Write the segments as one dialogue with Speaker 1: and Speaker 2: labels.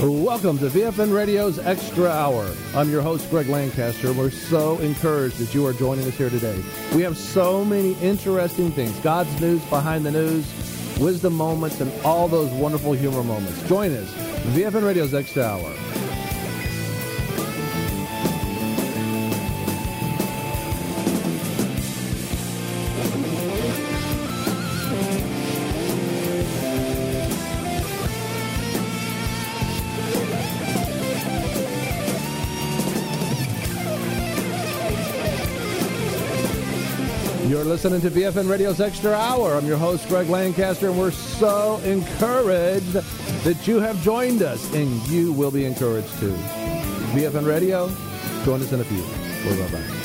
Speaker 1: Welcome to VFN Radio's Extra Hour. I'm your host, Greg Lancaster. We're so encouraged that you are joining us here today. We have so many interesting things. God's news, behind the news, wisdom moments, and all those wonderful humor moments. Join us, VFN Radio's Extra Hour. You're listening to VFN Radio's Extra Hour. I'm your host, Greg Lancaster, and we're so encouraged that you have joined us, and you will be encouraged too. VFN Radio, join us in a few. We'll be right back.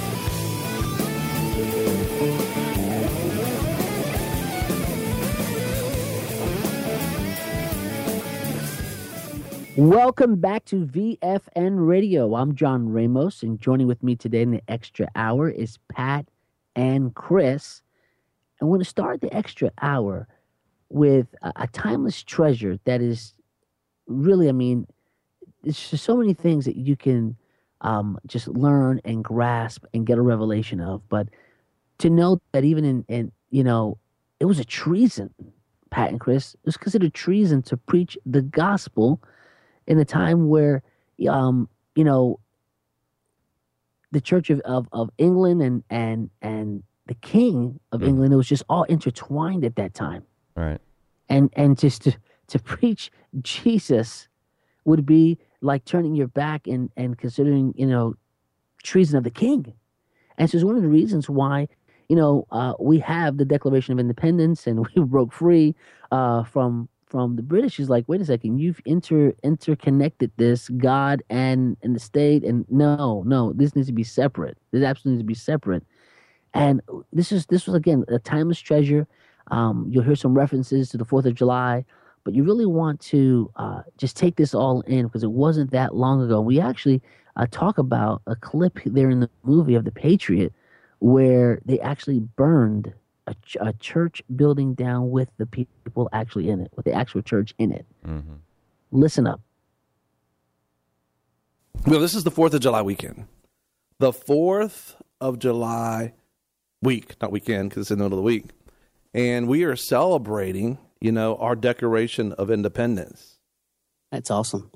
Speaker 2: Welcome back to VFN Radio. I'm John Ramos, and joining with me today in the Extra Hour is Pat and Chris. And we're going to start the Extra Hour with a timeless treasure that is really, there's just so many things that you can just learn and grasp and get a revelation of. But to know that even in it was a treason, Pat and Chris, it was considered treason to preach the gospel in a time where, the Church of England and the King of England, it was just all intertwined at that time.
Speaker 3: Right.
Speaker 2: And just to preach Jesus would be like turning your back and considering, treason of the king. And so it's one of the reasons why, we have the Declaration of Independence and we broke free from the British. Is like, wait a second, you've interconnected this, God and the state, and no, this needs to be separate. This absolutely needs to be separate. And this was again a timeless treasure. You'll hear some references to the 4th of July, but you really want to just take this all in because it wasn't that long ago. We actually talk about a clip there in the movie of The Patriot where they actually burned a church building down with the people actually in it, with the actual church in it. Mm-hmm. Listen up.
Speaker 4: Well, this is the 4th of July weekend. The 4th of July week, not weekend because it's in the middle of the week. And we are celebrating, our Declaration of Independence.
Speaker 5: That's awesome.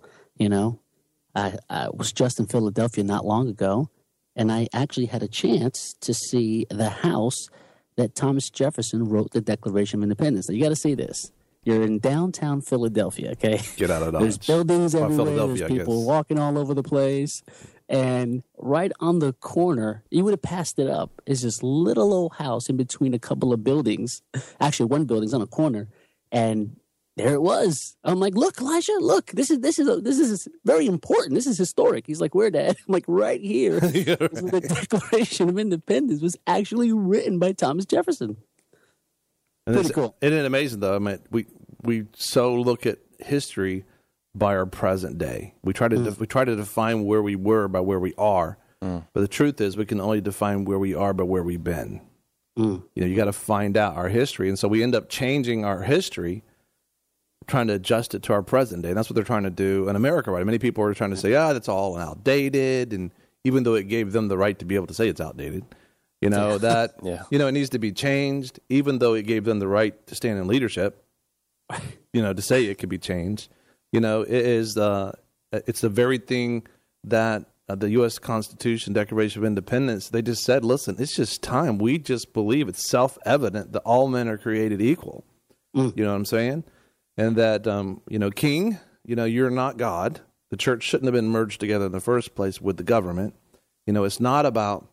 Speaker 5: I was just in Philadelphia not long ago, and I actually had a chance to see the house that Thomas Jefferson wrote the Declaration of Independence. Now, you got to see this. You're in downtown Philadelphia, okay?
Speaker 4: Get out of Dodge.
Speaker 5: There's buildings everywhere. There's people walking all over the place. And right on the corner, you would have passed it up, is this little old house in between a couple of buildings. Actually, one building's on a corner. And there it was. I'm like, look, Elijah, look, this is very important. This is historic. He's like, where, Dad? I'm like, right here. The Declaration of Independence was actually written by Thomas Jefferson. Pretty cool.
Speaker 4: Isn't it amazing, though? We so look at history by our present day. We try to define where we were by where we are. But the truth is, we can only define where we are by where we've been. You got to find out our history, and so we end up changing our history, trying to adjust it to our present day. And that's what they're trying to do in America, right? Many people are trying to say, that's all outdated. And even though it gave them the right to be able to say it's outdated, that, it needs to be changed, even though it gave them the right to stand in leadership, to say it could be changed. It is, it's the very thing that the U.S. Constitution, Declaration of Independence, they just said, listen, it's just time. We just believe it's self-evident that all men are created equal. You know what I'm saying? And that, King, you're not God. The church shouldn't have been merged together in the first place with the government. It's not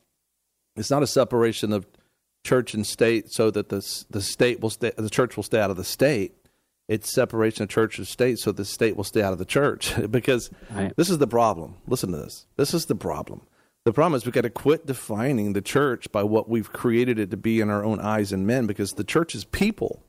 Speaker 4: a separation of church and state so that the church will stay out of the state. It's separation of church and state so the state will stay out of the church. Because This is the problem. Listen to this. This is the problem. The problem is we've got to quit defining the church by what we've created it to be in our own eyes and men, because the church is people.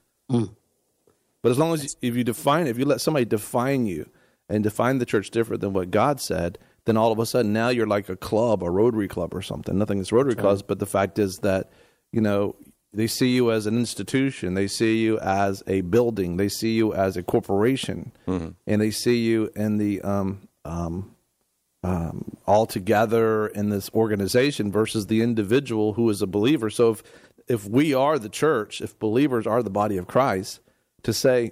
Speaker 4: But as long as if you let somebody define you and define the church different than what God said, then all of a sudden now you're like a club, a Rotary Club or something. Nothing against Rotary clubs, but the fact is that, They see you as an institution. They see you as a building. They see you as a corporation, and they see you in the all together in this organization versus the individual who is a believer. So if we are the church, if believers are the body of Christ, to say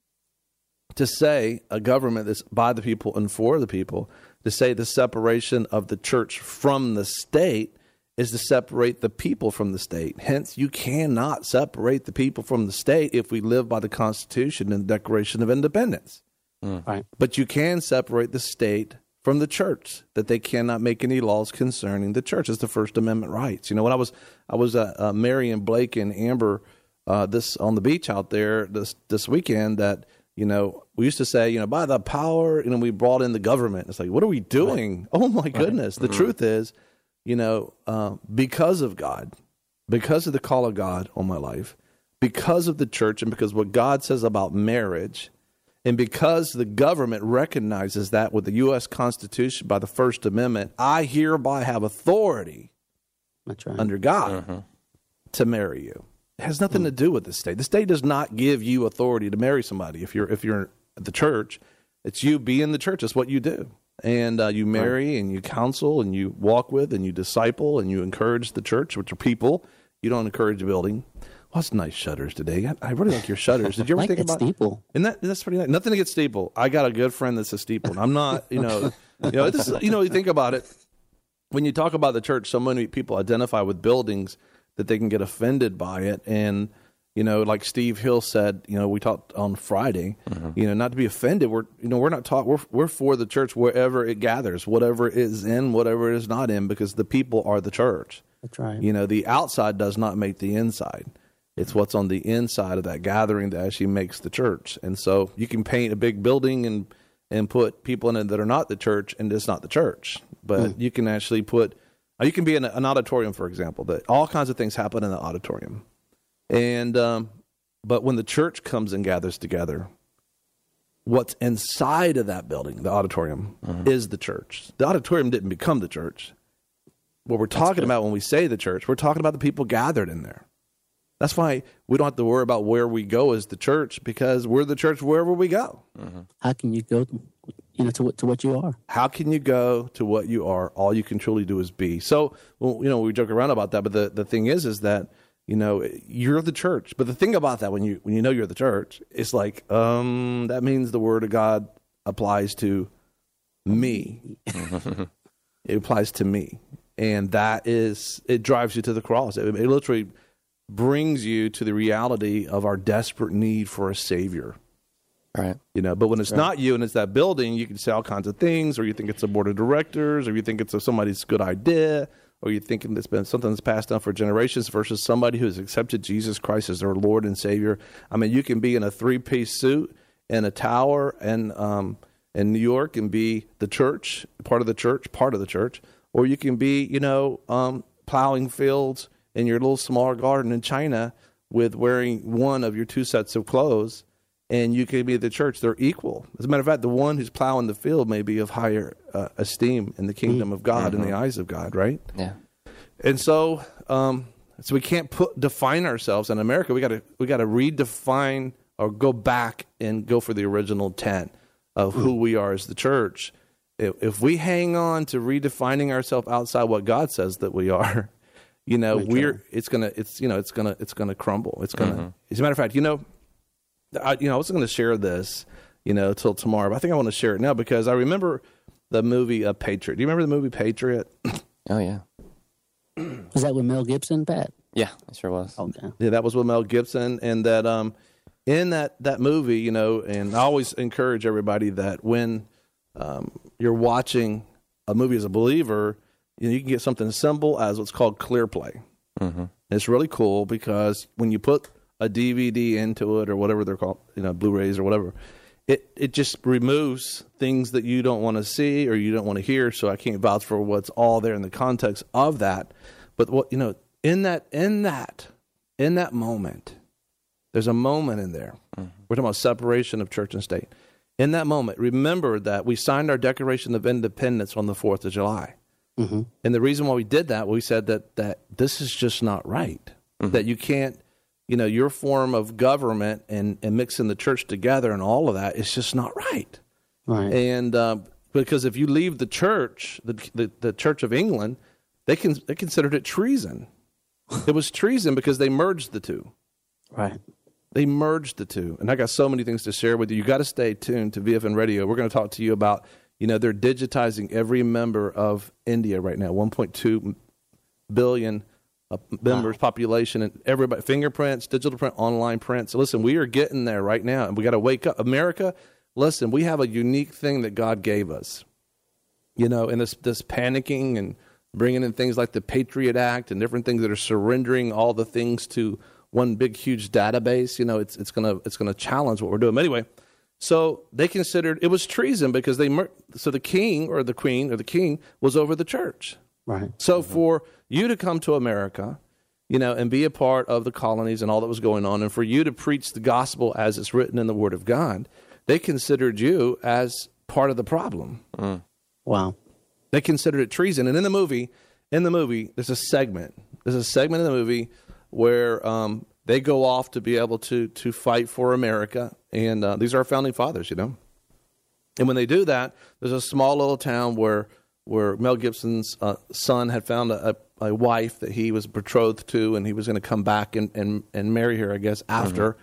Speaker 4: a government that's by the people and for the people, to say the separation of the church from the state is to separate the people from the state. Hence, you cannot separate the people from the state if we live by the Constitution and the Declaration of Independence.
Speaker 5: Right.
Speaker 4: But you can separate the state from the church, that they cannot make any laws concerning the church. It's the First Amendment rights. You know, when I was Mary and Blake and Amber this on the beach out there this weekend, that, you know, we used to say, you know, by the power, and we brought in the government. It's like, what are we doing? Right. Oh my goodness. The truth is, you know, because of God, because of the call of God on my life, because of the church, and because what God says about marriage, and because the government recognizes that with the U.S. Constitution by the First Amendment, I hereby have authority under God to marry you. It has nothing to do with the state. The state does not give you authority to marry somebody. If you're at the church, it's you being the church. It's what you do. And you marry and you counsel and you walk with and you disciple and you encourage the church, which are people. You don't encourage building. Well, that's nice shutters today. I really like your shutters. Did you ever
Speaker 5: like
Speaker 4: think about
Speaker 5: steeple?
Speaker 4: And that's pretty nice. Nothing against steeple. I got a good friend that's a steeple. And I'm not, you think about it. When you talk about the church, so many people identify with buildings that they can get offended by it. And, you know, like Steve Hill said, you know, we talked on Friday, you know, not to be offended. We're not we're for the church wherever it gathers, whatever it is in, whatever it is not in, because the people are the church.
Speaker 5: That's right.
Speaker 4: You know, the outside does not make the inside. It's what's on the inside of that gathering that actually makes the church. And so you can paint a big building and put people in it that are not the church, and it's not the church. But you can actually you can be in an auditorium, for example, that all kinds of things happen in the auditorium. And but when the church comes and gathers together, what's inside of that building, the auditorium, is the church. The auditorium didn't become the church. What we're talking about when we say the church, we're talking about the people gathered in there. That's why we don't have to worry about where we go as the church, because we're the church wherever we go.
Speaker 5: How can you go, to what you are?
Speaker 4: How can you go to what you are? All you can truly do is be. So, we joke around about that, but the thing is that, you know, you're the church. But the thing about that, when you know you're the church, it's like, that means the word of God applies to me. It applies to me. And it drives you to the cross. It literally brings you to the reality of our desperate need for a Savior.
Speaker 3: Right.
Speaker 4: You know, but when it's not you and it's that building, you can say all kinds of things, or you think it's a board of directors, or you think it's somebody's good idea, or you think it's been something that's passed down for generations, versus somebody who has accepted Jesus Christ as their Lord and Savior. I mean, you can be in a 3-piece suit in a tower and in New York and be the church, part of the church, or you can be, plowing fields in your little small garden in China with wearing one of your 2 sets of clothes, and you can be the church. They're equal. As a matter of fact, the one who's plowing the field may be of higher esteem in the kingdom of God, in the eyes of God, right?
Speaker 3: Yeah.
Speaker 4: And so we can't define ourselves in America. We got to redefine, or go back and go for the original intent of who we are as the church. If we hang on to redefining ourselves outside what God says that we are, it's gonna crumble. It's gonna. As a matter of fact, I was going to share this, till tomorrow, but I think I want to share it now because I remember the movie Patriot. Do you remember the movie Patriot?
Speaker 3: Oh yeah.
Speaker 5: Was that with Mel Gibson, Pat?
Speaker 3: Yeah, it sure was.
Speaker 5: Okay.
Speaker 4: Yeah, that was with Mel Gibson, and that in that movie, and I always encourage everybody that when you're watching a movie as a believer, you can get something as simple as what's called clear play. Mm-hmm. It's really cool because when you put a DVD into it, or whatever they're called, Blu-rays or whatever, it just removes things that you don't want to see or you don't want to hear. So I can't vouch for what's all there in the context of that. But what in that moment, there's a moment in there. Mm-hmm. We're talking about separation of church and state. In that moment, remember that we signed our Declaration of Independence on the 4th of July. Mm-hmm. And the reason why we did that, we said that this is just not right. that you can't, your form of government and mixing the church together and all of that is just not right.
Speaker 5: Right.
Speaker 4: And because if you leave the church, the Church of England, they considered it treason. It was treason because they merged the two.
Speaker 5: Right.
Speaker 4: They merged the two. And I got so many things to share with you. You got to stay tuned to VFN Radio. We're going to talk to you about, they're digitizing every member of India right now, 1.2 billion members, population, and everybody, fingerprints, digital print, online print. So listen, we are getting there right now, and we got to wake up. America, listen, we have a unique thing that God gave us, and this panicking and bringing in things like the Patriot Act and different things that are surrendering all the things to one big, huge database. It's gonna challenge what we're doing. But anyway, so they considered it was treason because so the king or the queen or the king was over the church.
Speaker 5: Right.
Speaker 4: So for you to come to America, and be a part of the colonies and all that was going on, and for you to preach the gospel as it's written in the Word of God, they considered you as part of the problem.
Speaker 5: Wow.
Speaker 4: They considered it treason. And in the movie, there's a segment. There's a segment in the movie where they go off to be able to fight for America. And these are our founding fathers, And when they do that, there's a small little town where Mel Gibson's son had found a wife that he was betrothed to, and he was going to come back and marry her, I guess, after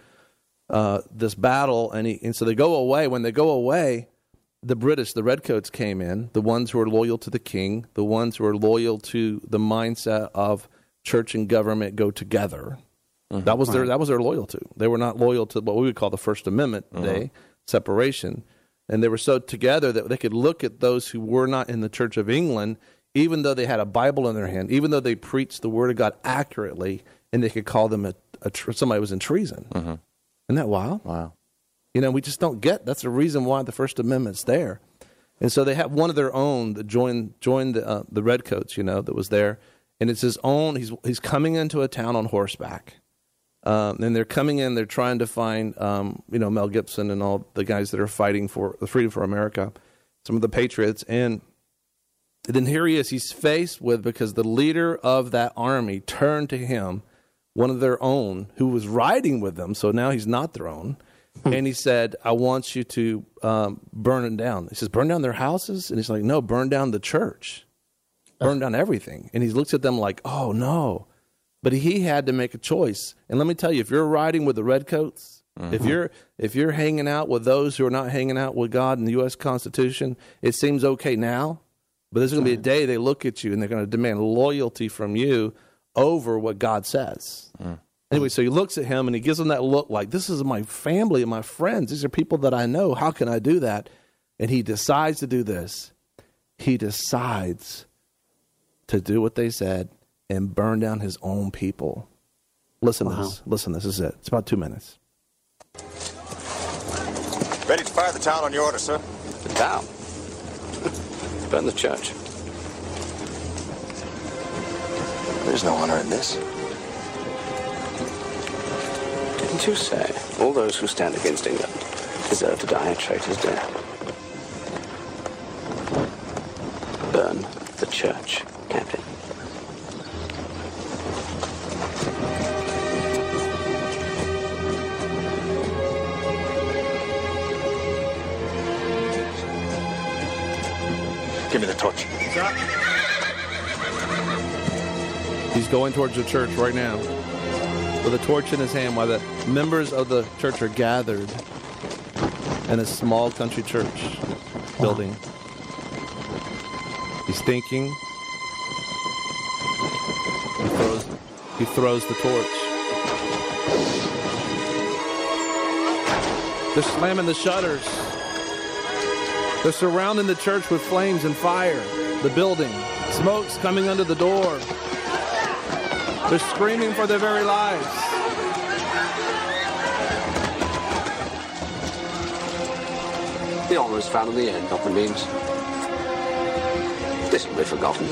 Speaker 4: this battle. And so they go away. When they go away, the British, the Redcoats came in, the ones who are loyal to the king, the ones who are loyal to the mindset of church and government go together. That was their loyal to. They were not loyal to what we would call the First Amendment Day, separation. And they were so together that they could look at those who were not in the Church of England, even though they had a Bible in their hand, even though they preached the Word of God accurately, and they could call them somebody who was in treason. Isn't that wild?
Speaker 3: Wow.
Speaker 4: We just don't get. That's the reason why the First Amendment's there. And so they have one of their own that joined the Redcoats, that was there. And it's his own. He's coming into a town on horseback. And they're coming in, they're trying to find, Mel Gibson and all the guys that are fighting for the freedom for America, some of the patriots. And then here he is, he's faced with, because the leader of that army turned to him, one of their own, who was riding with them. So now he's not their own. And he said, I want you to burn it down. He says, burn down their houses? And he's like, no, burn down the church. Burn down everything. And he looks at them like, oh, no. But he had to make a choice. And let me tell you, if you're riding with the Redcoats, if you're hanging out with those who are not hanging out with God and the U.S. Constitution, it seems okay now. But there's going to be a day they look at you and they're going to demand loyalty from you over what God says. Anyway, so he looks at him and he gives him that look like, this is my family and my friends. These are people that I know. How can I do that? And he decides to do this. He decides to do what they said and burn down his own people. Listen to this. Listen, this is it. It's about 2 minutes.
Speaker 6: Ready to fire the town on your order, sir.
Speaker 7: The town? Burn the church.
Speaker 6: There's no honor in this.
Speaker 7: Didn't you say all those who stand against England deserve to die a traitor's death? Burn the church, Captain.
Speaker 6: Give me the torch.
Speaker 4: He's going towards the church right now with a torch in his hand while the members of the church are gathered in a small country church building. He's thinking. He throws the torch. They're slamming the shutters. They're surrounding the church with flames and fire. The building. Smoke's coming under the door. They're screaming for their very lives.
Speaker 7: The honor is found in the end, Dr. Beams. This will be forgotten.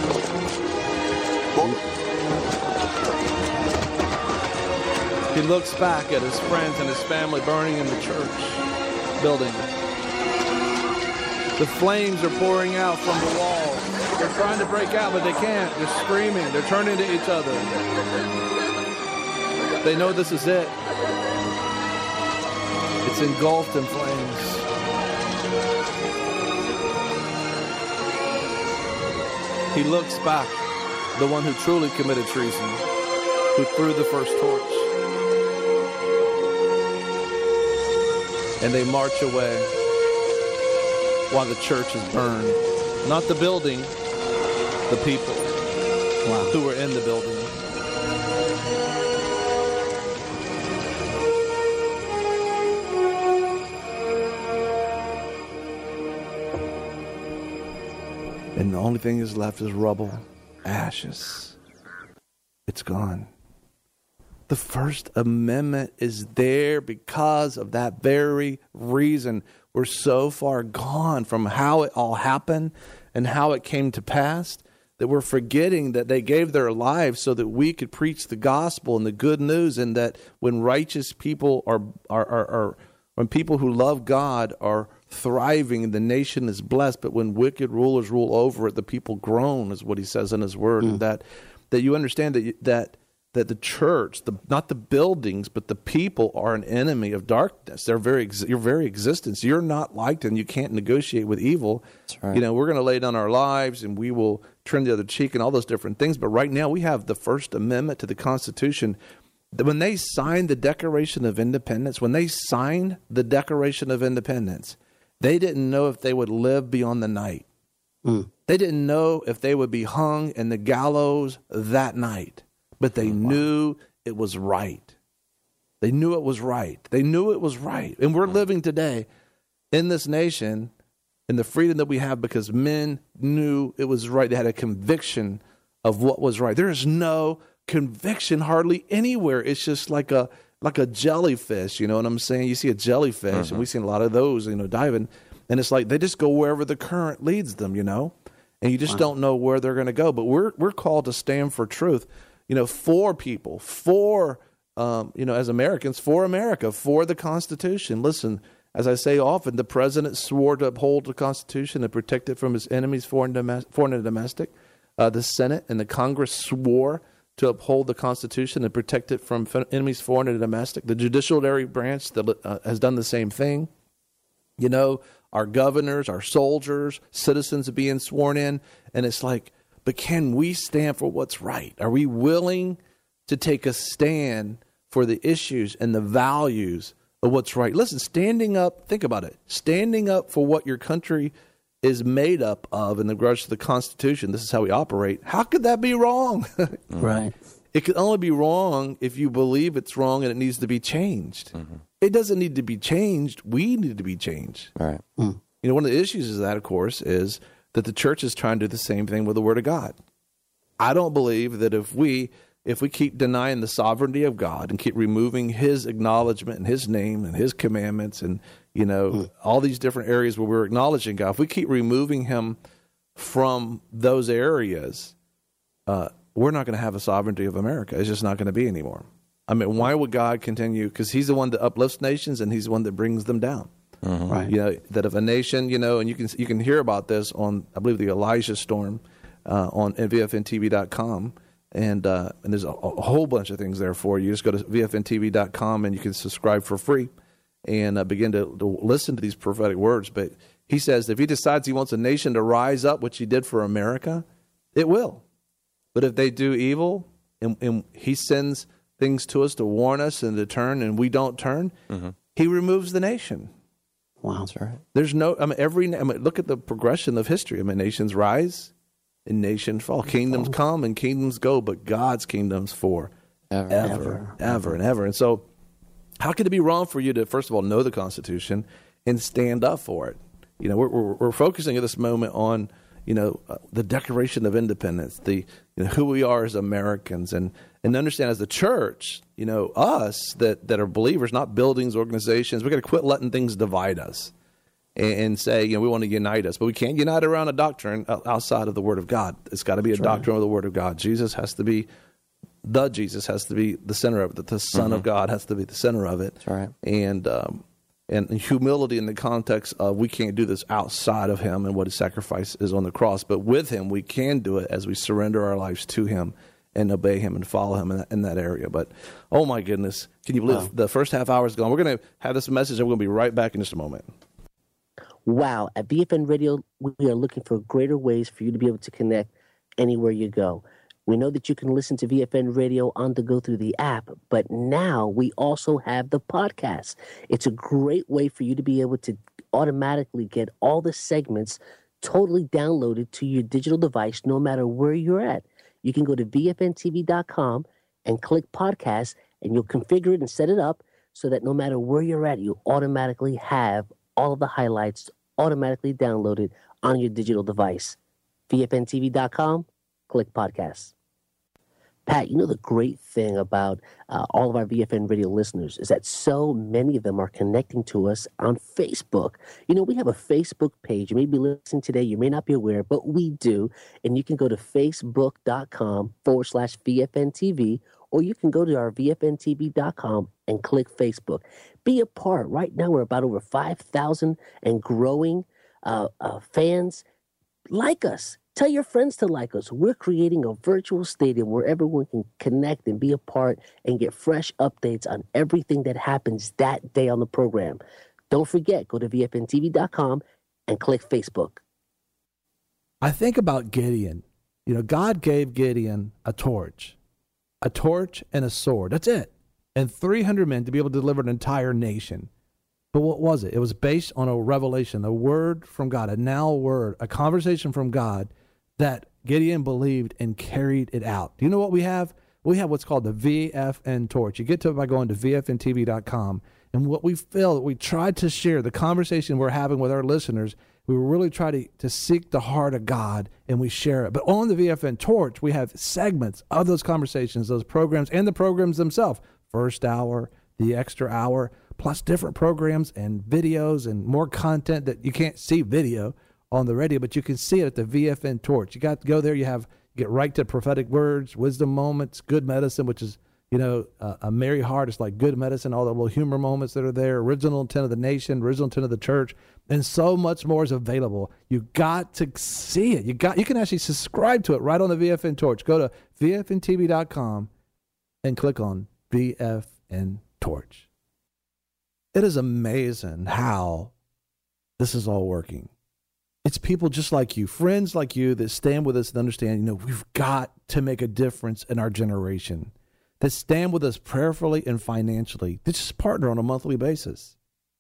Speaker 4: He looks back at his friends and his family burning in the church building. The flames are pouring out from the walls. They're trying to break out, but they can't. They're screaming. They're turning to each other. They know this is it. It's engulfed in flames. He looks back, the one who truly committed treason, who threw the first torch. And they march away while the church is burned. Not the building, the people who were in the building. And the only thing that's left is rubble, ashes. It's gone. The First Amendment is there because of that very reason. We're so far gone from how it all happened and how it came to pass that we're forgetting that they gave their lives so that we could preach the gospel and the good news, and that when righteous people are when people who love God are thriving, the nation is blessed. But when wicked rulers rule over it, the people groan, is what he says in his word. And that you understand that the church, not the buildings, but the people are an enemy of darkness. They're your very existence. You're not liked, and you can't negotiate with evil.
Speaker 3: That's right.
Speaker 4: You know, we're going to lay down our lives, and we will turn the other cheek, and all those different things. But right now, we have the First Amendment to the Constitution. When they signed the Declaration of Independence, they didn't know if they would live beyond the night. They didn't know if they would be hung in the gallows that night. But they knew it was right. They knew it was right. They knew it was right. And we're living today in this nation in the freedom that we have because men knew it was right. They had a conviction of what was right. There is no conviction hardly anywhere. It's just like a jellyfish, you know what I'm saying? You see a jellyfish, and we've seen a lot of those, diving, and it's like they just go wherever the current leads them, and you just don't know where they're going to go. But we're called to stand for truth. For people, as Americans, for America, for the Constitution. Listen, as I say often, the president swore to uphold the Constitution and protect it from his enemies, foreign and domestic. The Senate and the Congress swore to uphold the Constitution and protect it from enemies, foreign and domestic. The judiciary branch has done the same thing. Our governors, our soldiers, citizens are being sworn in, and it's like, but can we stand for what's right? Are we willing to take a stand for the issues and the values of what's right? Listen, standing up, think about it. Standing up for what your country is made up of in regards to the Constitution, this is how we operate. How could that be wrong?
Speaker 5: Right.
Speaker 4: It could only be wrong if you believe it's wrong and it needs to be changed. It doesn't need to be changed. We need to be changed.
Speaker 3: Right.
Speaker 4: One of the issues is that, of course, is that the church is trying to do the same thing with the Word of God. I don't believe that if we keep denying the sovereignty of God and keep removing His acknowledgement and His name and His commandments and, all these different areas where we're acknowledging God, if we keep removing Him from those areas, we're not going to have a sovereignty of America. It's just not going to be anymore. I mean, why would God continue? Because He's the one that uplifts nations and He's the one that brings them down. Right. That if a nation, and you can hear about this on, I believe, the Elijah Storm on VFNTV.com. And there's a whole bunch of things there for you. Just go to VFNTV.com and you can subscribe for free and begin to listen to these prophetic words. But he says if He decides He wants a nation to rise up, which He did for America, it will. But if they do evil and He sends things to us to warn us and to turn and we don't turn, He removes the nation.
Speaker 5: Wow.
Speaker 3: That's right.
Speaker 4: There's no, look at the progression of history. Nations rise and nations fall. Kingdoms come and kingdoms go, but God's kingdom's for ever and ever. And so how could it be wrong for you to, first of all, know the Constitution and stand up for it? We're focusing at this moment on, the Declaration of Independence, who we are as Americans, and understand as the church, us that are believers, not buildings, organizations, we got to quit letting things divide us and say, we want to unite us. But we can't unite around a doctrine outside of the Word of God. It's got to be a doctrine of the Word of God. Jesus has to be the center of it. The Son of God has to be the center of it.
Speaker 3: That's right.
Speaker 4: And humility in the context of we can't do this outside of Him and what His sacrifice is on the cross. But with Him, we can do it as we surrender our lives to Him and obey him and follow him in that area. But, oh my goodness, can you believe the first half hour is gone? We're going to have this message, and we're going to be right back in just a moment.
Speaker 2: Wow. At VFN Radio, we are looking for greater ways for you to be able to connect anywhere you go. We know that you can listen to VFN Radio on the go through the app, but now we also have the podcast. It's a great way for you to be able to automatically get all the segments totally downloaded to your digital device no matter where you're at. You can go to VFNTV.com and click podcast, and you'll configure it and set it up so that no matter where you're at, you automatically have all of the highlights automatically downloaded on your digital device. VFNTV.com, click podcast. Pat, you know the great thing about all of our VFN Radio listeners is that so many of them are connecting to us on Facebook. You know, we have a Facebook page. You may be listening today. You may not be aware, but we do. And you can go to facebook.com/VFNTV, or you can go to our VFNTV.com and click Facebook. Be a part. Right now, we're about over 5,000 and growing fans. Like us. Tell your friends to like us. We're creating a virtual stadium where everyone can connect and be a part and get fresh updates on everything that happens that day on the program. Don't forget, go to VFNTV.com and click Facebook.
Speaker 1: I think about Gideon. You know, God gave Gideon a torch and a sword. That's it. And 300 men to be able to deliver an entire nation. But what was it? It was based on a revelation, a word from God, a now word, a conversation from God that Gideon believed and carried it out. Do you know what we have? We have what's called the VFN torch. You get to it by going to VFNTV.com. And what we feel, we tried to share the conversation we're having with our listeners. We really try to seek the heart of God, and we share it. But on the VFN torch, we have segments of those conversations, those programs, and the programs themselves. First hour, the extra hour, plus different programs and videos and more content that you can't see video on the radio, but you can see it at the VFN torch. You got to go there. You get right to prophetic words, wisdom moments, good medicine, which is, you know, a merry heart. It's like good medicine, all the little humor moments that are there, original intent of the nation, original intent of the church, and so much more is available. You got to see it. You can actually subscribe to it right on the VFN torch. Go to VFNTV.com and click on VFN torch. It is amazing how this is all working. It's people just like you, friends like you that stand with us and understand, you know, we've got to make a difference in our generation, that stand with us prayerfully and financially, that just partner on a monthly basis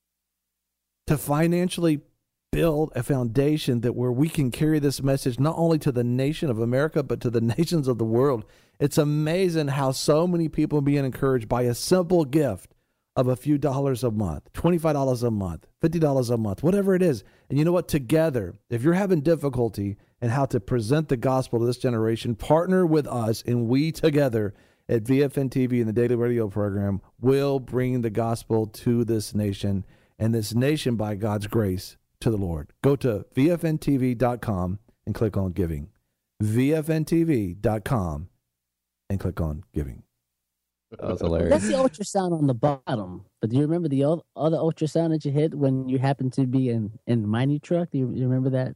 Speaker 1: to financially build a foundation that where we can carry this message not only to the nation of America, but to the nations of the world. It's amazing how so many people are being encouraged by a simple gift of a few dollars a month, $25 a month, $50 a month, whatever it is. And you know what? Together, if you're having difficulty in how to present the gospel to this generation, partner with us, and we together at VFN TV and the Daily Radio program will bring the gospel to this nation, and this nation, by God's grace, to the Lord. Go to VFNTV.com and click on giving. VFNTV.com and click on giving.
Speaker 3: That was hilarious.
Speaker 2: That's the ultrasound on the bottom. But do you remember the other ultrasound that you hit when you happened to be in my new truck? Do you remember that?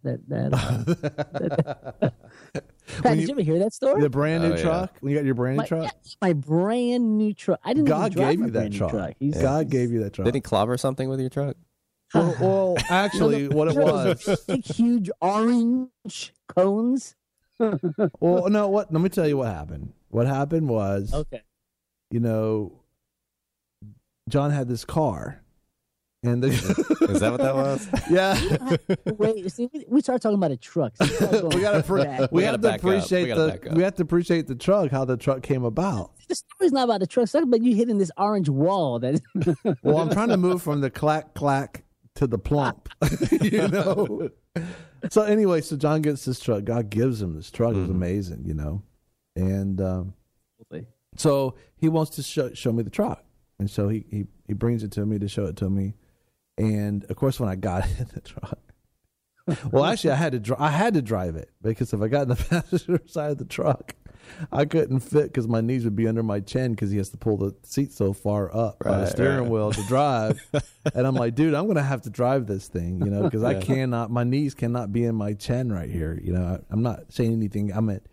Speaker 2: Pat, did you ever hear that story?
Speaker 1: The brand new truck? Yeah. When you got your brand new truck?
Speaker 2: My brand new truck. I didn't
Speaker 1: God
Speaker 2: even drive
Speaker 1: gave
Speaker 2: my
Speaker 1: you that truck. God gave you that truck.
Speaker 3: Did he clobber something with your truck?
Speaker 1: Well, actually, what it was.
Speaker 2: Big, huge orange cones.
Speaker 1: Well, no, what? Let me tell you what happened. What happened was,
Speaker 2: okay.
Speaker 1: You know, John had this car, and
Speaker 3: is that what that was?
Speaker 1: Yeah.
Speaker 2: Wait, see, we started talking about a truck. So
Speaker 1: we have to appreciate the truck, how the truck came about.
Speaker 2: The story's not about the truck, but you hitting this orange wall.
Speaker 1: Well, I'm trying to move from the clack clack to the plump. You know. So anyway, so John gets this truck. God gives him this truck. It was amazing, you know, and. So he wants to show me the truck, and so he brings it to me to show it to me, and of course when I got in the truck, well actually I had to drive it, because if I got in the passenger side of the truck, I couldn't fit because my knees would be under my chin because he has to pull the seat so far up by the steering wheel to drive, and I'm like, dude, I'm gonna have to drive this thing, you know, because my knees cannot be in my chin right here, you know. I'm not saying anything. I'm at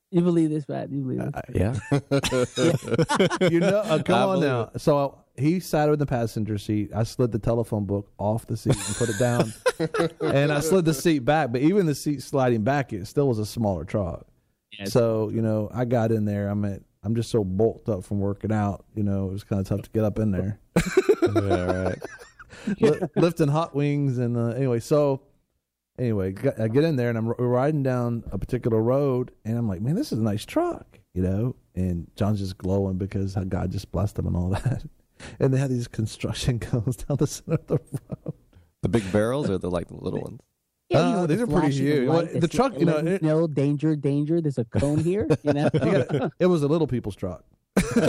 Speaker 2: You believe this, Pat? You believe this?
Speaker 3: Yeah.
Speaker 1: You know, come
Speaker 3: I
Speaker 1: on
Speaker 3: believe
Speaker 1: now. So he sat in the passenger seat. I slid the telephone book off the seat and put it down, and I slid the seat back. But even the seat sliding back, it still was a smaller truck.
Speaker 2: Yes.
Speaker 1: So I got in there. I'm just so bulked up from working out. It was kind of tough to get up in there.
Speaker 3: Yeah, right.
Speaker 1: Lifting hot wings and Anyway, I get in there and I'm riding down a particular road, and I'm like, man, this is a nice truck, And John's just glowing because how God just blessed him and all that. And they had these construction cones down the center of the road.
Speaker 3: The big barrels or the little ones?
Speaker 2: Yeah,
Speaker 1: these are pretty huge. The truck,
Speaker 2: no danger. There's a cone here.
Speaker 1: It was a little people's truck. So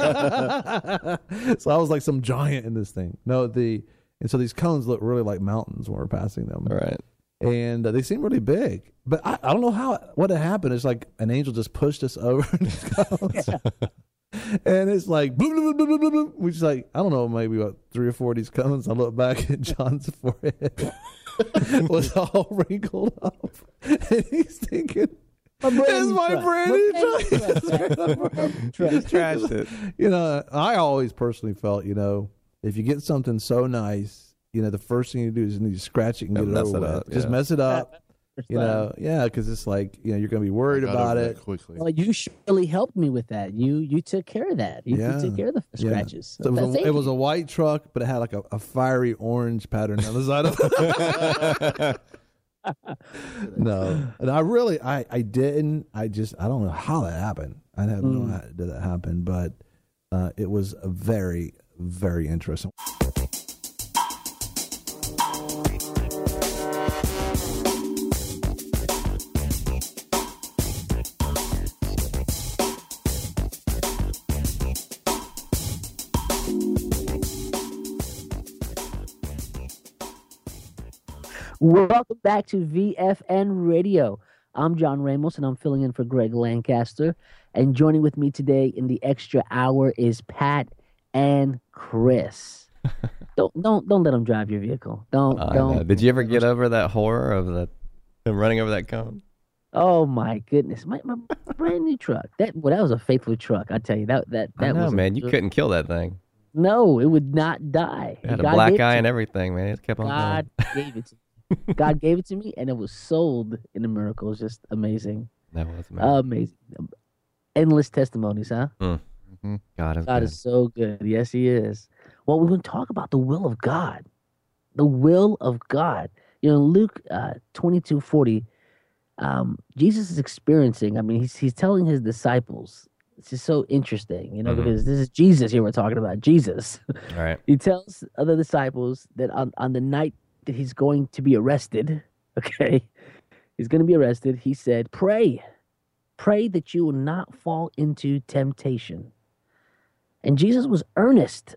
Speaker 1: I was like some giant in this thing. And so these cones look really like mountains when we're passing them.
Speaker 3: All right.
Speaker 1: And they seem really big, but I don't know what had happened. It's like an angel just pushed us over these cones. And it's like, bloop, bloop, bloop, bloop, bloop. We just like, I don't know, maybe about 3 or 4 of these cones. I look back at John's forehead. Was all wrinkled up. And he's thinking, it's my brand new truck.
Speaker 3: Just trashed it.
Speaker 1: I always personally felt, if you get something so nice, the first thing you do is you need to scratch it and get it over with. Just mess it up. Because it's like, you're going to be worried about it.
Speaker 8: Quickly.
Speaker 2: Well, you surely helped me with that. You took care of that. You took care of the scratches.
Speaker 1: So it was a white truck, but it had like a fiery orange pattern on the side of it. No. And I didn't. I don't know how that happened. I have no idea how that happened, but it was a very, very interesting.
Speaker 2: Welcome back to VFN Radio. I'm John Ramos, and I'm filling in for Greg Lancaster. And joining with me today in the extra hour is Pat and Chris. Don't let them drive your vehicle. Don't.
Speaker 3: Did you ever get over that horror of him running over that cone?
Speaker 2: Oh my goodness, my brand new truck. That was a faithful truck. I tell you that was
Speaker 3: man. You couldn't kill that thing.
Speaker 2: No, it would not die.
Speaker 3: It had a black eye and everything, man. It kept on
Speaker 2: God
Speaker 3: going.
Speaker 2: gave it to me. God gave it to me, and it was sold in a miracle. It was just amazing.
Speaker 3: That was amazing.
Speaker 2: Endless testimonies, huh?
Speaker 3: Mm-hmm. God
Speaker 2: is so good. Yes, he is. Well, we're going to talk about the will of God. The will of God. Luke 22:40, Jesus is experiencing, he's telling his disciples. This is so interesting, because this is Jesus here we're talking about. Jesus.
Speaker 3: All right.
Speaker 2: He tells other disciples that on the night that he's going to be arrested, he's going to be arrested. He said, pray that you will not fall into temptation. And Jesus was earnest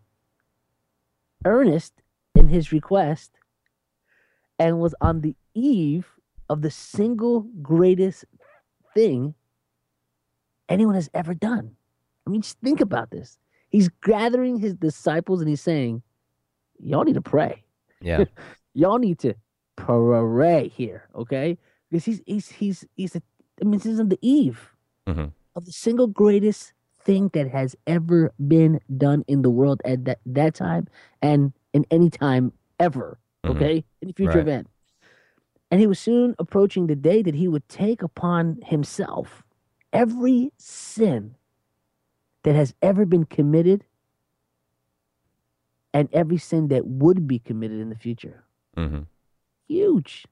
Speaker 2: in his request, and was on the eve of the single greatest thing anyone has ever done. Just think about this. He's gathering his disciples and he's saying, y'all need to pray.
Speaker 3: Yeah.
Speaker 2: Y'all need to pray here, okay? Because he's this is on the eve of the single greatest thing that has ever been done in the world at that time and in any time ever, okay? Any future event. And he was soon approaching the day that he would take upon himself every sin that has ever been committed and every sin that would be committed in the future.
Speaker 3: Mm-hmm.
Speaker 2: Huge.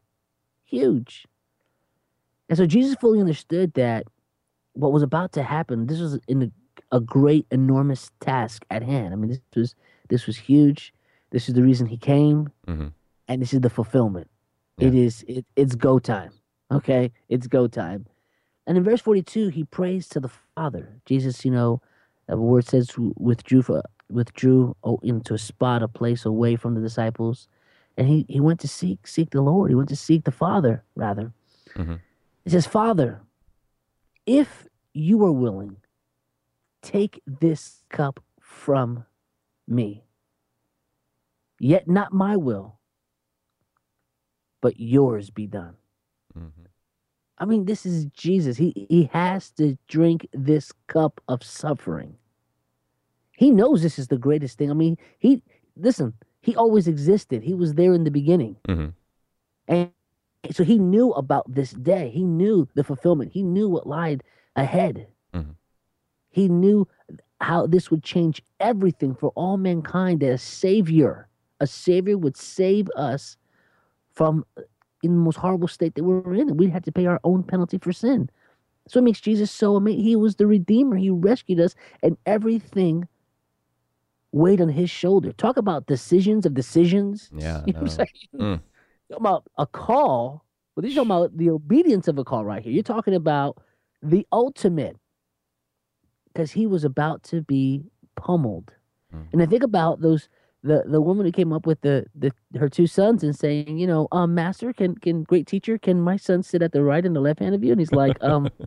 Speaker 2: And so Jesus fully understood that what was about to happen, this was in a great, enormous task at hand. This was huge. This is the reason he came, and this is the fulfillment. Yeah. It's go time. Okay, it's go time. And in verse 42, he prays to the Father. Jesus, the word says, withdrew into a spot, a place away from the disciples. And he went to seek the Lord. He went to seek the Father, rather.
Speaker 3: Mm-hmm.
Speaker 2: He says, Father, if you are willing, take this cup from me. Yet not my will, but yours be done.
Speaker 3: Mm-hmm.
Speaker 2: I mean, this is Jesus. He has to drink this cup of suffering. He knows this is the greatest thing. I mean, he always existed. He was there in the beginning.
Speaker 3: Mm-hmm.
Speaker 2: And so he knew about this day. He knew the fulfillment. He knew what lied ahead.
Speaker 3: Mm-hmm.
Speaker 2: He knew how this would change everything for all mankind, that a savior would save us from in the most horrible state that we're in. And we'd have to pay our own penalty for sin. So it makes Jesus so amazing. He was the Redeemer. He rescued us, and everything weighed on his shoulder. Talk about decisions of decisions.
Speaker 3: Yeah.
Speaker 2: You know what I'm saying? Talk about a call. Well, you're talking about the obedience of a call right here. You're talking about the ultimate, because he was about to be pummeled. And I think about the woman who came up with her two sons and saying, you know, Master, can great teacher, can my son sit at the right and the left hand of you? And he's like,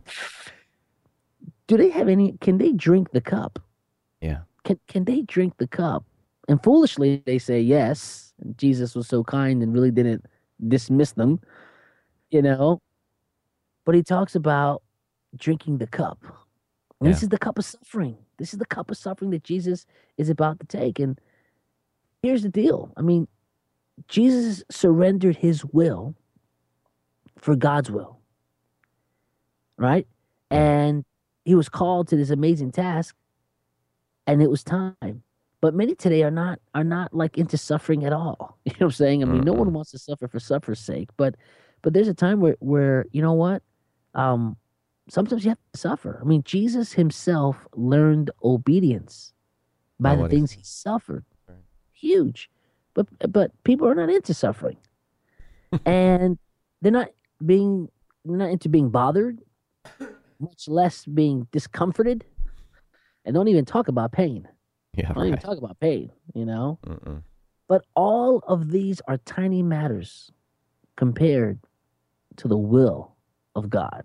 Speaker 2: can they drink the cup?
Speaker 3: Yeah.
Speaker 2: Can they drink the cup? And foolishly they say yes. And Jesus was so kind and really didn't dismiss them, you know. But he talks about drinking the cup. And this is the cup of suffering. This is the cup of suffering that Jesus is about to take. And here's the deal. I mean, Jesus surrendered his will for God's will, right? And he was called to this amazing task, and it was time. But many today are not like into suffering at all. You know what I'm saying? I mean, no one wants to suffer for suffer's sake. But there's a time where you know what? Sometimes you have to suffer. I mean, Jesus himself learned obedience by the things he suffered. Huge. But people are not into suffering. And they're not into being bothered, much less being discomforted. And don't even talk about pain.
Speaker 3: Yeah,
Speaker 2: don't even talk about pain, you know? But all of these are tiny matters compared to the will of God.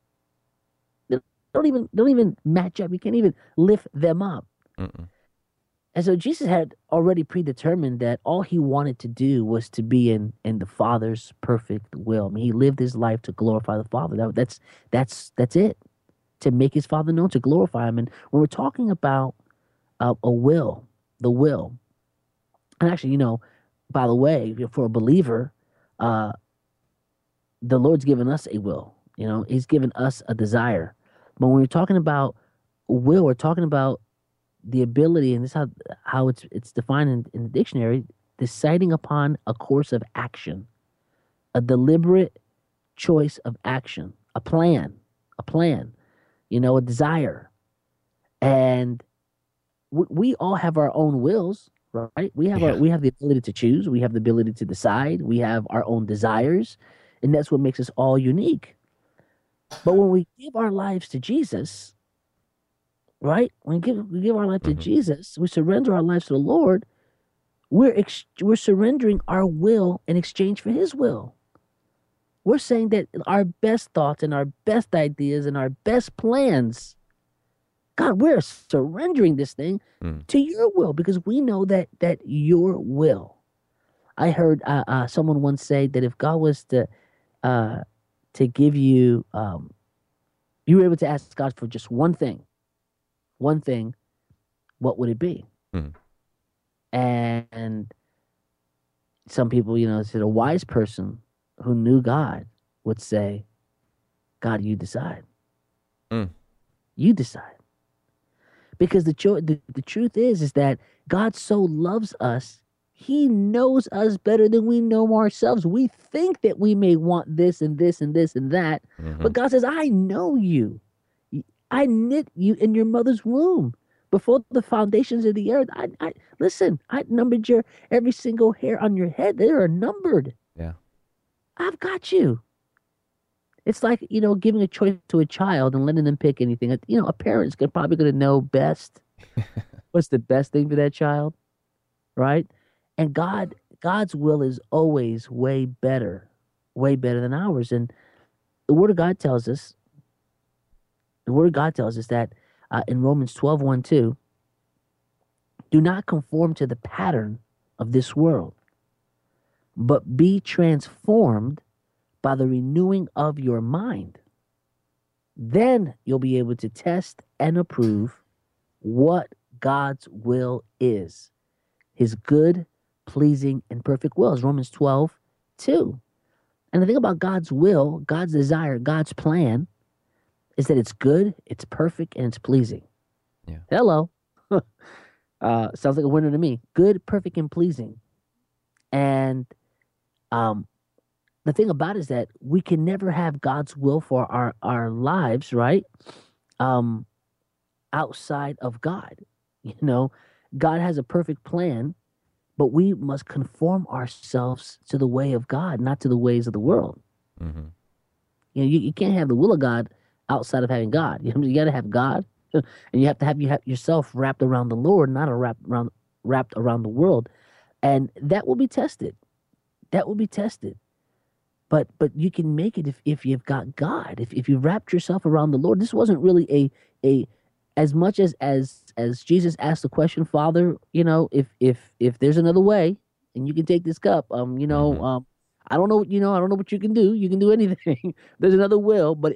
Speaker 2: They don't even match up. You can't even lift them up. And so Jesus had already predetermined that all he wanted to do was to be in the Father's perfect will. I mean, he lived his life to glorify the Father. That's it. To make his Father known, to glorify him. And when we're talking about the will, and actually, you know, by the way, for a believer, the Lord's given us a will. You know, he's given us a desire. But when we're talking about will, we're talking about the ability, and this is how it's defined in the dictionary, deciding upon a course of action, a deliberate choice of action, a plan, you know, a desire. And we all have our own wills, right? We have the ability to choose. We have the ability to decide. We have our own desires, and that's what makes us all unique. But when we give our lives to Jesus, right? When we give our life to Jesus, we surrender our lives to the Lord. We're surrendering our will in exchange for his will. We're saying that our best thoughts and our best ideas and our best plans, God, we're surrendering this thing to your will, because we know that your will. I heard someone once say that if God was to give you, you were able to ask God for just one thing, what would it be? And some people, you know, said a wise person who knew God would say, God, you decide. You decide. Because the truth is that God so loves us, he knows us better than we know ourselves. We think that we may want this and this and this and that, but God says, I know you. I knit you in your mother's womb before the foundations of the earth. Listen, I numbered every single hair on your head. They are numbered.
Speaker 3: Yeah.
Speaker 2: I've got you. It's like, you know, giving a choice to a child and letting them pick anything. You know, a parent's probably going to know best what's the best thing for that child, right? And God's will is always way better than ours. And the Word of God tells us that in Romans 12:1-2, do not conform to the pattern of this world, but be transformed by the renewing of your mind. Then you'll be able to test and approve what God's will is. His good, pleasing, and perfect will is Romans 12:2. And the thing about God's will, God's desire, God's plan is that it's good, it's perfect, and it's pleasing.
Speaker 3: Yeah.
Speaker 2: Hello. Sounds like a winner to me. Good, perfect, and pleasing. And the thing about it is that we can never have God's will for our lives, right? Outside of God. You know, God has a perfect plan, but we must conform ourselves to the way of God, not to the ways of the world.
Speaker 3: Mm-hmm.
Speaker 2: You know, you can't have the will of God outside of having God. You know, you got to have God, and you have to have yourself wrapped around the Lord, not wrapped around the world, and that will be tested. That will be tested. But you can make it if you've got God. If you wrapped yourself around the Lord. This wasn't really a as much as Jesus asked the question, Father, you know, if there's another way and you can take this cup, I don't know, I don't know what you can do. You can do anything. There's another will, but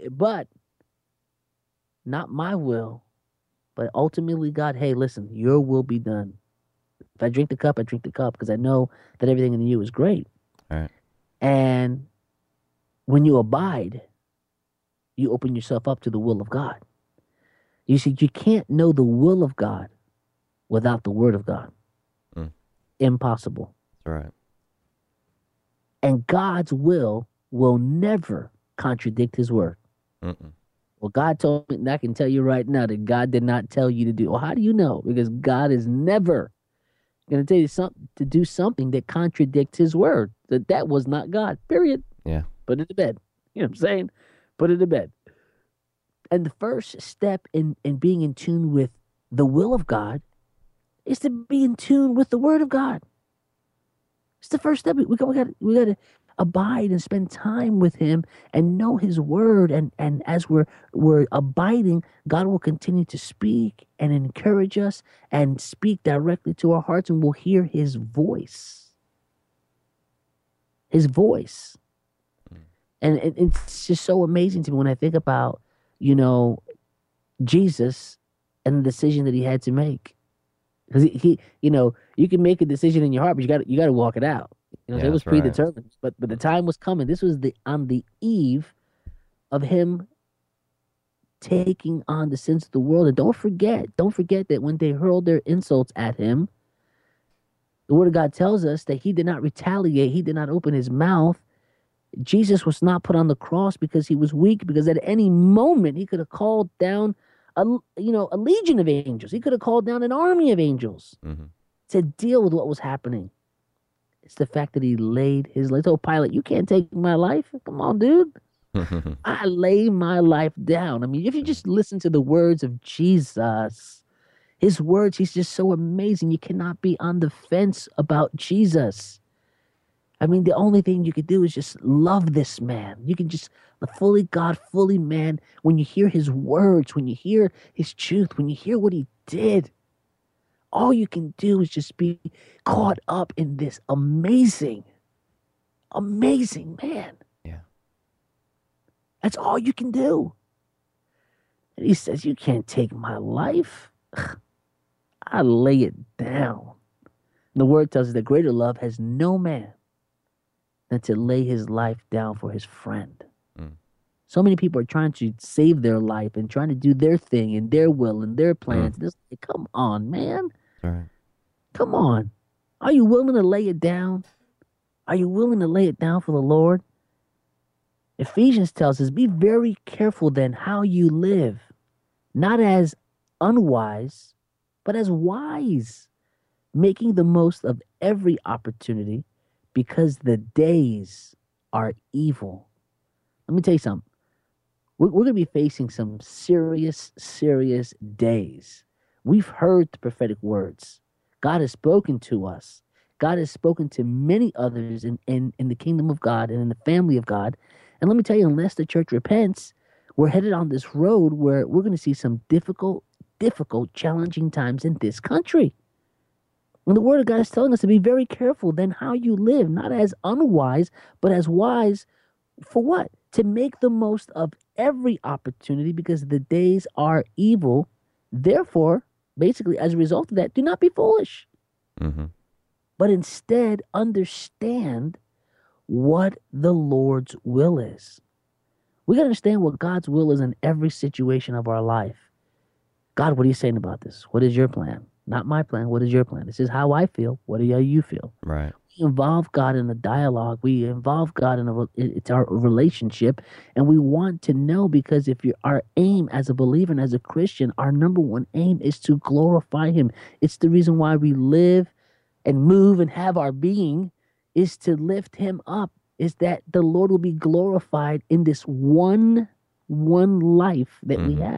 Speaker 2: not my will, but ultimately, God, hey, listen, your will be done. If I drink the cup, I drink the cup because I know that everything in you is great.
Speaker 3: All right.
Speaker 2: And when you abide, you open yourself up to the will of God. You see, you can't know the will of God without the word of God. Impossible.
Speaker 3: That's right.
Speaker 2: And God's will never contradict his word.
Speaker 3: Mm-mm.
Speaker 2: Well, God told me, and I can tell you right now that God did not tell you to do. Well, how do you know? Because God is never going to tell you to do something that contradicts his word. That was not God, period.
Speaker 3: Yeah.
Speaker 2: Put it to bed. You know what I'm saying? Put it to bed. And the first step in being in tune with the will of God is to be in tune with the word of God. It's the first step. We got to abide and spend time with him and know his word. And as we're abiding, God will continue to speak and encourage us and speak directly to our hearts, and we'll hear his voice. His voice. And it's just so amazing to me when I think about, you know, Jesus and the decision that he had to make. Because he, you know, you can make a decision in your heart, but you got to walk it out. You know,
Speaker 3: Yeah,
Speaker 2: it was
Speaker 3: that's right.
Speaker 2: predetermined, but the time was coming. This was on the eve of him taking on the sins of the world. And don't forget that when they hurled their insults at him, the word of God tells us that he did not retaliate. He did not open his mouth. Jesus was not put on the cross because he was weak, because at any moment he could have called down a legion of angels. He could have called down an army of angels to deal with what was happening. It's the fact that he laid his life. Oh, Pilate, you can't take my life. Come on, dude. I lay my life down. I mean, if you just listen to the words of Jesus, his words, he's just so amazing. You cannot be on the fence about Jesus. I mean, the only thing you could do is just love this man. You can just, fully God, fully man, when you hear his words, when you hear his truth, when you hear what he did, all you can do is just be caught up in this amazing man.
Speaker 3: Yeah.
Speaker 2: That's all you can do. And he says, you can't take my life. I lay it down. And the word tells us that greater love has no man than to lay his life down for his friend. So many people are trying to save their life and trying to do their thing and their will and their plans. Come on, man.
Speaker 3: Right.
Speaker 2: Come on. Are you willing to lay it down? Are you willing to lay it down for the Lord? Ephesians tells us, be very careful then how you live, not as unwise, but as wise, making the most of every opportunity, because the days are evil. Let me tell you something. We're going to be facing some serious days. We've heard the prophetic words. God has spoken to us. God has spoken to many others in the kingdom of God and in the family of God. And let me tell you, unless the church repents, we're headed on this road where we're going to see some difficult, challenging times in this country. And the word of God is telling us to be very careful then how you live, not as unwise, but as wise, For what? To make the most of every opportunity because the days are evil. Therefore, basically, as a result of that, do not be foolish.
Speaker 3: Mm-hmm.
Speaker 2: But instead understand what the Lord's will is. We got to understand what God's will is in every situation of our life. God, what are you saying about this? What is your plan? Not my plan. What is your plan? This is how I feel. What do you feel?
Speaker 3: Right.
Speaker 2: We involve God in a dialogue. We involve God it's our relationship. And we want to know because our aim as a believer and as a Christian, our number one aim is to glorify him. It's the reason why we live and move and have our being is to lift him up, is that the Lord will be glorified in this one life that we have.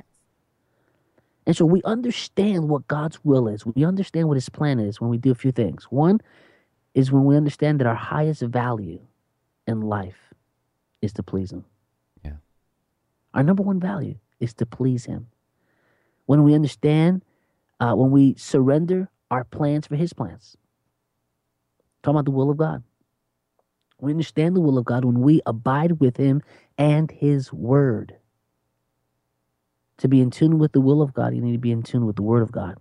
Speaker 2: And so we understand what God's will is. We understand what his plan is when we do a few things. One is when we understand that our highest value in life is to please him.
Speaker 3: Yeah.
Speaker 2: Our number one value is to please him. When we understand, when we surrender our plans for his plans. Talking about the will of God. We understand the will of God when we abide with him and his word. To be in tune with the will of God, you need to be in tune with the word of God.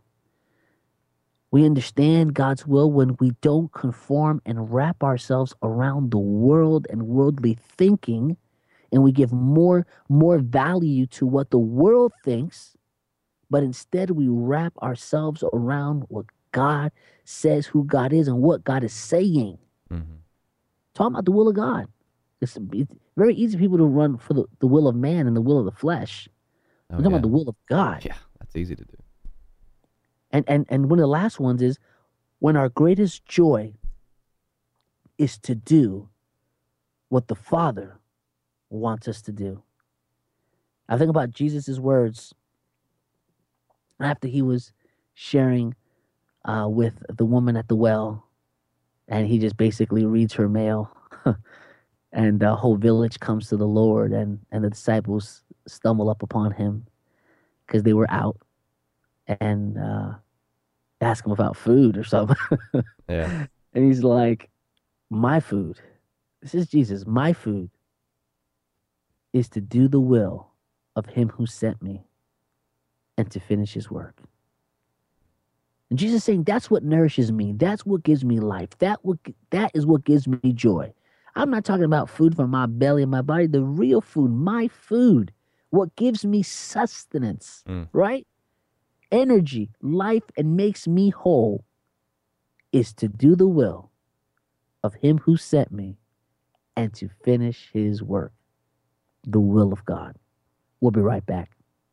Speaker 2: We understand God's will when we don't conform and wrap ourselves around the world and worldly thinking, and we give more value to what the world thinks, but instead we wrap ourselves around what God says, who God is, and what God is saying.
Speaker 3: Mm-hmm.
Speaker 2: Talking about the will of God. It's very easy for people to run for the will of man and the will of the flesh. We're talking about the will of God.
Speaker 3: Yeah, that's easy to do.
Speaker 2: And one of the last ones is when our greatest joy is to do what the Father wants us to do. I think about Jesus' words after he was sharing with the woman at the well, and he just basically reads her mail, and the whole village comes to the Lord, and the disciples stumble up upon him because they were out and ask him about food or something.
Speaker 3: Yeah.
Speaker 2: And he's like, my food, this is Jesus, my food is to do the will of him who sent me and to finish his work. And Jesus is saying, that's what nourishes me. That's what gives me life. That is what gives me joy. I'm not talking about food for my belly and my body. The real food, my food, what gives me sustenance, right? Energy, life, and makes me whole is to do the will of him who sent me and to finish his work, the will of God. We'll be right back.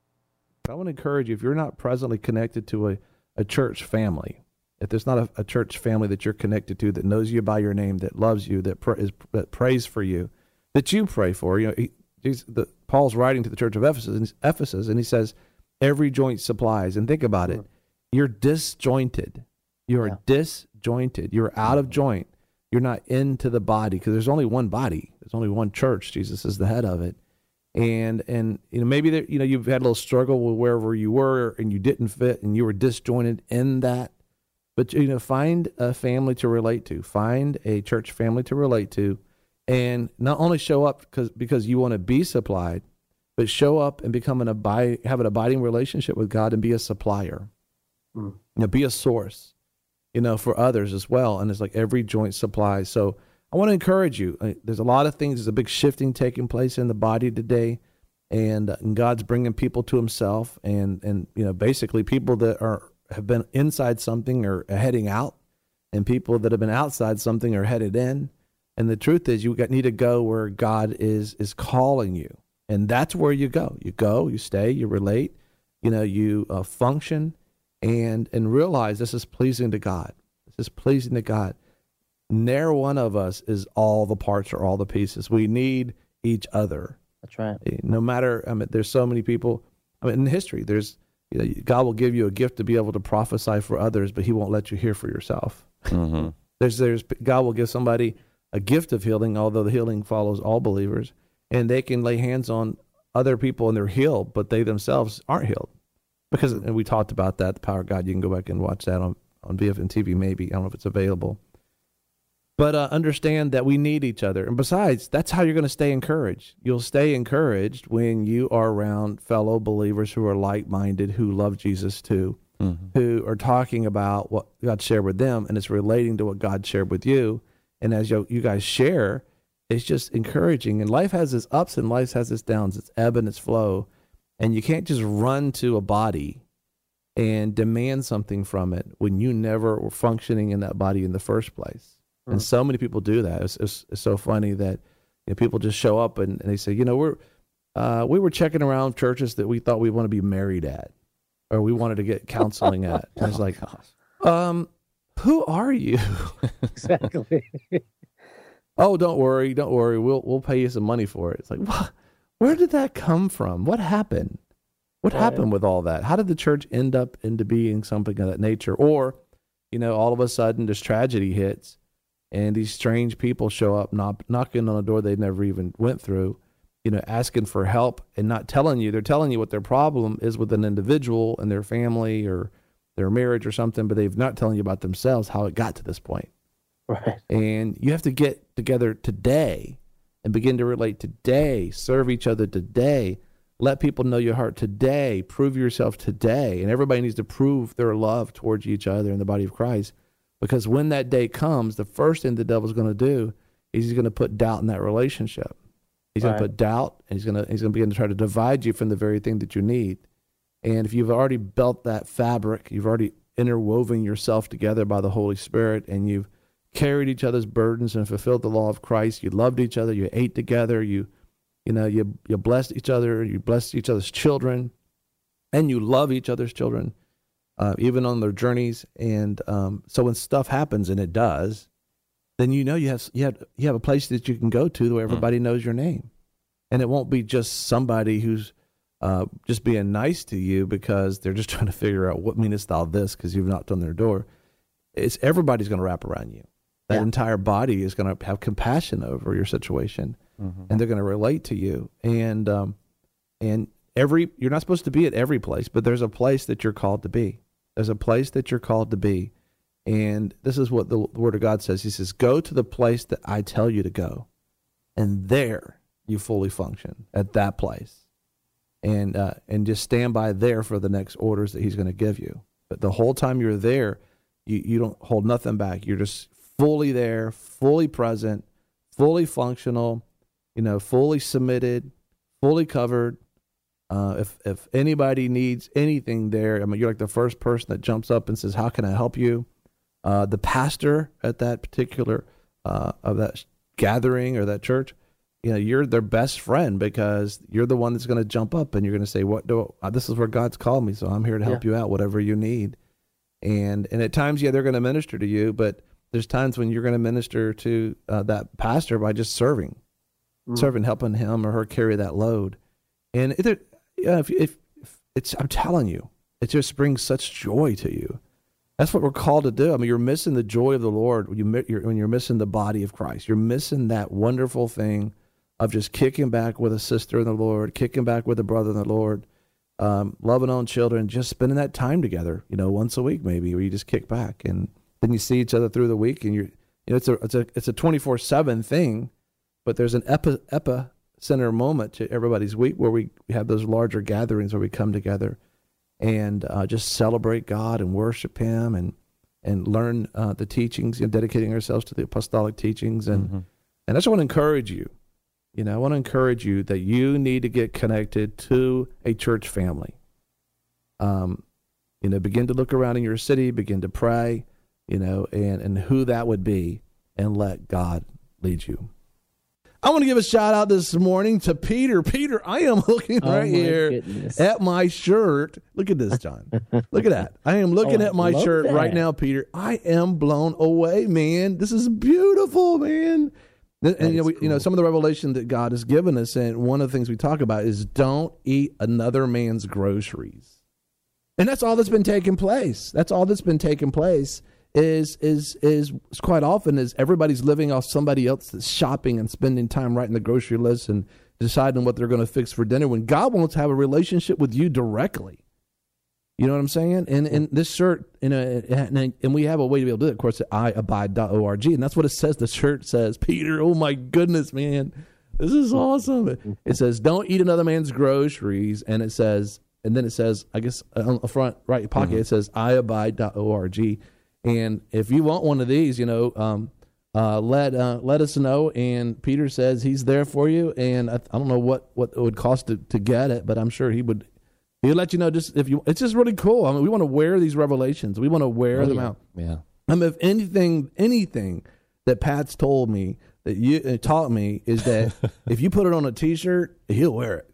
Speaker 1: I want to encourage you, if you're not presently connected to a church family, if there's not a church family that you're connected to that knows you by your name, that loves you, that prays for you, that you pray for, Paul's writing to the church of Ephesus, and he says, every joint supplies. And think about it. You're disjointed. You are disjointed. You're out of joint. You're not into the body because there's only one body. There's only one church. Jesus is the head of it. And maybe you've had a little struggle with wherever you were and you didn't fit and you were disjointed in that. But find a family to relate to. Find a church family to relate to, and not only show up because you want to be supplied, but show up and have an abiding relationship with God and be a supplier. Be a source, for others as well. And it's like every joint supplies. So I want to encourage you. There's a lot of things. There's a big shifting taking place in the body today, and God's bringing people to himself. And basically people that have been inside something are heading out, and people that have been outside something are headed in. And the truth is you need to go where God is calling you. And that's where you go. You go, you stay, you relate, you function and realize this is pleasing to God. This is pleasing to God. Ne'er one of us is all the parts or all the pieces. We need each other.
Speaker 2: That's right.
Speaker 1: No matter, there's so many people. In history, there's, God will give you a gift to be able to prophesy for others, but he won't let you hear for yourself.
Speaker 3: Mm-hmm.
Speaker 1: There's God will give somebody a gift of healing, although the healing follows all believers, and they can lay hands on other people and they're healed, but they themselves aren't healed. Because, and we talked about that, the power of God. You can go back and watch that on BFN TV maybe. I don't know if it's available. But understand that we need each other. And besides, that's how you're going to stay encouraged. You'll stay encouraged when you are around fellow believers who are like-minded, who love Jesus too, who are talking about what God shared with them, and it's relating to what God shared with you. And as you guys share, it's just encouraging. And life has its ups and life has its downs, its ebb and its flow. And you can't just run to a body and demand something from it when you never were functioning in that body in the first place. And so many people do that. It's so funny that people just show up and they say, we were checking around churches that we thought we want to be married at, or we wanted to get counseling at. And it's like, who are you?
Speaker 2: Exactly.
Speaker 1: Oh, don't worry. We'll pay you some money for it. It's like, what? Where did that come from? What happened? What happened with all that? How did the church end up into being something of that nature? Or, all of a sudden this tragedy hits and these strange people show up knocking on a door they never even went through, asking for help and not telling you. They're telling you what their problem is with an individual and their family or their marriage or something, but they're not telling you about themselves, how it got to this point.
Speaker 2: Right.
Speaker 1: And you have to get together today and begin to relate today, serve each other today, let people know your heart today, prove yourself today. And everybody needs to prove their love towards each other in the body of Christ. Because when that day comes, the first thing the devil's going to do is he's going to put doubt in that relationship. He's going to put doubt, and he's going to begin to try to divide you from the very thing that you need. And if you've already built that fabric, you've already interwoven yourself together by the Holy Spirit, and you've carried each other's burdens and fulfilled the law of Christ. You loved each other. You ate together. You blessed each other. You blessed each other's children, and you love each other's children. Even on their journeys. And so when stuff happens, and it does, then you have a place that you can go to where everybody knows your name. And it won't be just somebody who's just being nice to you because they're just trying to figure out what meanest thou this because you've knocked on their door. It's everybody's going to wrap around you. That entire body is going to have compassion over your situation, and they're going to relate to you. And you're not supposed to be at every place, but there's a place that you're called to be. There's a place that you're called to be. And this is what the Word of God says. He says, go to the place that I tell you to go. And there you fully function, at that place. And just stand by there for the next orders that he's going to give you. But the whole time you're there, you don't hold nothing back. You're just fully there, fully present, fully functional, fully submitted, fully covered. If anybody needs anything there, you're like the first person that jumps up and says, how can I help you? The pastor at that particular, of that gathering or that church, you're their best friend because you're the one that's going to jump up and you're going to say, this is where God's called me. So I'm here to help you out, whatever you need. And at times, they're going to minister to you, but there's times when you're going to minister to that pastor by just serving, helping him or her carry that load. And if I'm telling you, it just brings such joy to you. That's what we're called to do. You're missing the joy of the Lord when you're missing the body of Christ. You're missing that wonderful thing of just kicking back with a sister in the Lord, kicking back with a brother in the Lord, loving on children, just spending that time together, once a week maybe, where you just kick back and then you see each other through the week, and it's a 24/7 thing, but there's an epicenter moment to everybody's week where we have those larger gatherings where we come together and just celebrate God and worship Him and learn the teachings, dedicating ourselves to the apostolic teachings, and I just want to encourage you. I want to encourage you that you need to get connected to a church family. Begin to look around in your city, begin to pray, and who that would be, and let God lead you. I want to give a shout out this morning to Peter. Peter, I am looking here at my shirt. Look at this, John. Look at that. I am looking at my shirt right now, Peter. I am blown away, man. This is beautiful, man. And some of the revelation that God has given us, and one of the things we talk about is don't eat another man's groceries. And that's all that's been taking place. That's all that's been taking place is quite often is everybody's living off somebody else's shopping and spending time writing the grocery list and deciding what they're going to fix for dinner when God wants to have a relationship with you directly. You know what I'm saying? And this shirt, and we have a way to be able to do it. Of course, iabide.org, and that's what it says. The shirt says, Peter, oh my goodness, man, this is awesome. It says, don't eat another man's groceries, and it says, and then it says, I guess on the front right pocket, it says iabide.org. And if you want one of these, let us know. And Peter says he's there for you. And I don't know what it would cost to get it, but I'm sure he'll let you know. Just if you, it's just really cool. I mean, we want to wear these revelations. We want to wear them out.
Speaker 3: Yeah.
Speaker 1: I mean, if anything that Pat's told me that you taught me is that if you put it on a T-shirt, he'll wear it.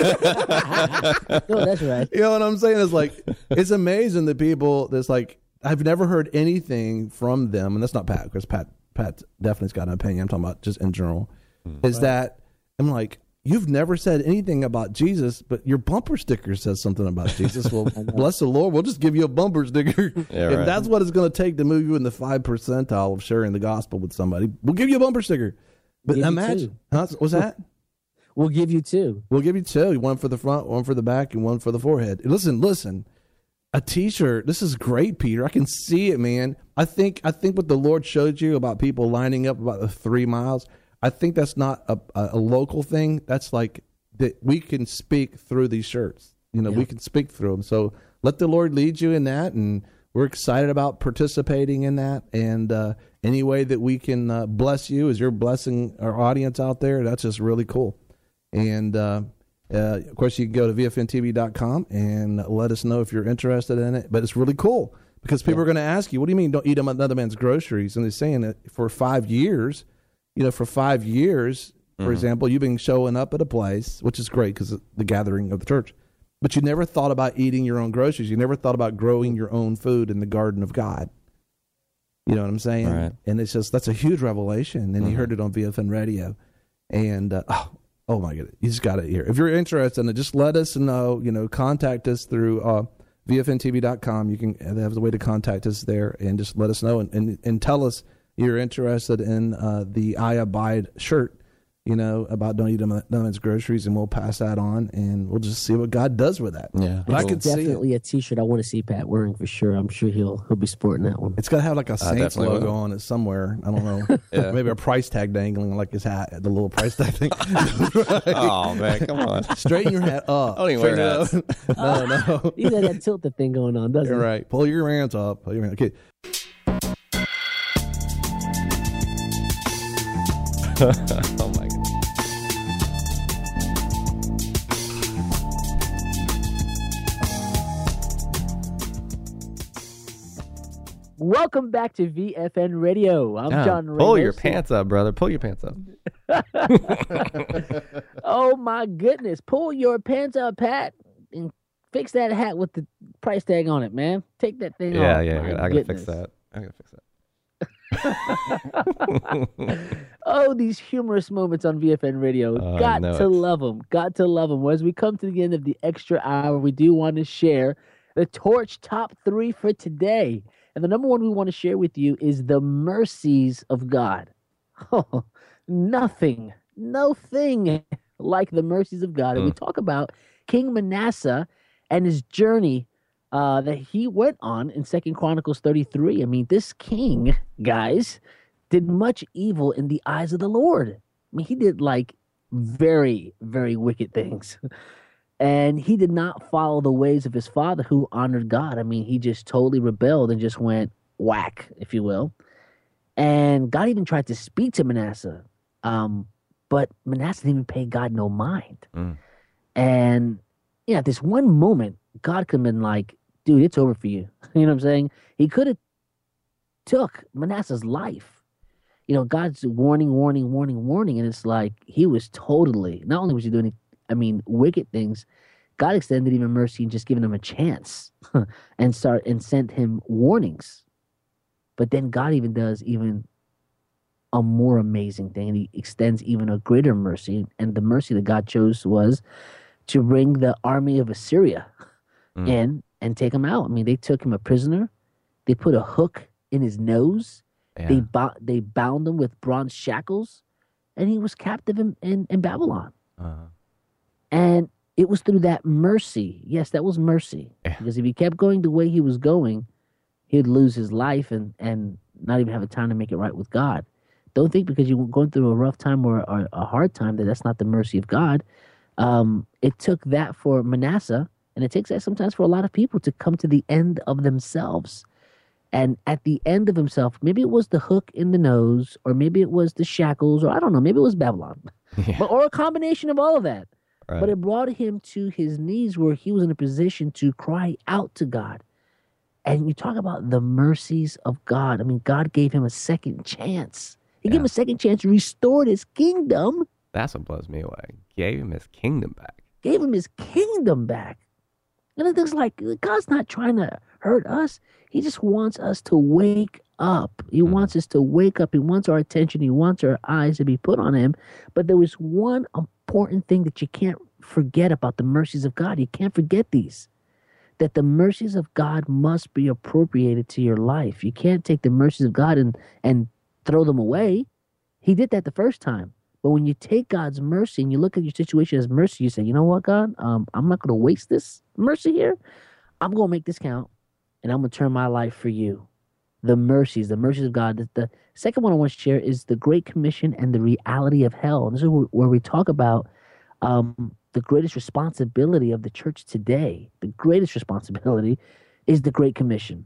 Speaker 2: No, that's right.
Speaker 1: You know what I'm saying? It's like, it's amazing that people that's like, I've never heard anything from them, and that's not Pat, because Pat definitely's got an opinion. I'm talking about just in general. Is that I'm like, you've never said anything about Jesus, but your bumper sticker says something about Jesus. Well, bless the Lord, we'll just give you a bumper sticker.
Speaker 3: Yeah,
Speaker 1: if
Speaker 3: right.
Speaker 1: that's what it's going to take to move you in the 5 percentile of sharing the gospel with somebody, we'll give you a bumper sticker. But
Speaker 5: Give you
Speaker 1: imagine, what's that?
Speaker 5: We'll give you 2.
Speaker 1: We'll give you 2, one for the front, one for the back, and one for the forehead. Listen. A T-shirt. This is great, Peter. I can see it, man. I think what the Lord showed you about people lining up about the 3 miles. I think that's not a local thing. That's like that we can speak through these shirts. We can speak through them. So let the Lord lead you in that, and we're excited about participating in that. And any way that we can bless you as you're blessing our audience out there, that's just really cool. And of course, you can go to vfntv.com and let us know if you're interested in it. But it's really cool because people are going to ask you, what do you mean don't eat another man's groceries? And they're saying that for 5 years, for example, you've been showing up at a place, which is great because of the gathering of the church. But you never thought about eating your own groceries. You never thought about growing your own food in the garden of God. You know what I'm saying?
Speaker 3: Right.
Speaker 1: And it's just, that's a huge revelation. And you heard it on VFN Radio. And, oh my goodness, you just got it here. If you're interested in it, just let us know, contact us through vfntv.com. You can have a way to contact us there and just let us know and tell us you're interested in the I Abide shirt, about don't eat another man's groceries, and we'll pass that on, and we'll just see what God does with that.
Speaker 3: Yeah.
Speaker 1: But I
Speaker 5: It's
Speaker 1: could see it.
Speaker 5: definitely a T-shirt I want to see Pat wearing for sure. I'm sure he'll be sporting that one.
Speaker 1: It's got to have like a Saints
Speaker 3: definitely
Speaker 1: logo
Speaker 3: will.
Speaker 1: on it somewhere. I don't know.
Speaker 3: Yeah.
Speaker 1: Maybe a price tag dangling like his hat, the little price tag thing.
Speaker 3: Oh, man, come on.
Speaker 1: Straighten your hat up.
Speaker 3: I don't even wear
Speaker 1: Straighten it up. No.
Speaker 5: He got that tilted thing going on, doesn't
Speaker 1: You're
Speaker 5: he?
Speaker 1: right. Pull your hands up. Pull your hands. Okay.
Speaker 3: Oh, my God.
Speaker 2: Welcome back to VFN Radio. I'm John Ramos.
Speaker 3: Pull your pants up, brother. Pull your pants up.
Speaker 2: Oh my goodness. Pull your pants up, Pat, and fix that hat with the price tag on it, man. Take that thing
Speaker 3: Yeah,
Speaker 2: off.
Speaker 3: yeah.
Speaker 2: My
Speaker 3: I gotta fix
Speaker 2: goodness.
Speaker 3: that. I gotta fix that.
Speaker 2: Oh, these humorous moments on VFN Radio.
Speaker 3: I
Speaker 2: Got
Speaker 3: know
Speaker 2: to
Speaker 3: it.
Speaker 2: love them. Got to love them. Well, as we come to the end of the extra hour, we do want to share the Torch Top 3 for today. And the number one we want to share with you is the mercies of God. Oh, nothing like the mercies of God. And we talk about King Manasseh and his journey that he went on in 2 Chronicles 33. I mean, this king, guys, did much evil in the eyes of the Lord. I mean, he did like very, very wicked things. And he did not follow the ways of his father who honored God. I mean, he just totally rebelled and just went whack, if you will. And God even tried to speak to Manasseh. But Manasseh didn't even pay God no mind. And, at this one moment, God could have been like, dude, it's over for you. You know what I'm saying? He could have took Manasseh's life. God's warning. And it's like he was totally, not only was he doing wicked things, God extended even mercy and just giving him a chance and sent him warnings. But then God even does even a more amazing thing, and he extends even a greater mercy. And the mercy that God chose was to bring the army of Assyria in and take him out. I mean, they took him a prisoner. They put a hook in his nose.
Speaker 3: Yeah.
Speaker 2: They bound him with bronze shackles, and he was captive in Babylon.
Speaker 3: Uh-huh.
Speaker 2: And it was through that mercy. Yes, that was mercy.
Speaker 3: Yeah.
Speaker 2: Because if he kept going the way he was going, he'd lose his life and not even have a time to make it right with God. Don't think because you're going through a rough time or a hard time that's not the mercy of God. It took that for Manasseh, and it takes that sometimes for a lot of people to come to the end of themselves. And at the end of himself, maybe it was the hook in the nose, or maybe it was the shackles, or I don't know, maybe it was Babylon, or a combination of all of that.
Speaker 3: Right.
Speaker 2: But it brought him to his knees where he was in a position to cry out to God. And you talk about the mercies of God. I mean, God gave him a second chance. He gave him a second chance, restored his kingdom.
Speaker 3: That's what blows me away. Gave him his kingdom back.
Speaker 2: Gave him his kingdom back. And it's like, God's not trying to hurt us. He just wants us to wake up. He wants us to wake up. He wants our attention. He wants our eyes to be put on him. But there was one important thing that you can't forget about the mercies of God. You can't forget these. That the mercies of God must be appropriated to your life. You can't take the mercies of God and throw them away. He did that the first time. But when you take God's mercy and you look at your situation as mercy, you say, you know what, God? I'm not going to waste this mercy here. I'm going to make this count, and I'm going to turn my life for you. The mercies of God. The second one I want to share is the Great Commission and the reality of hell. And this is where we talk about the greatest responsibility of the church today. The greatest responsibility is the Great Commission.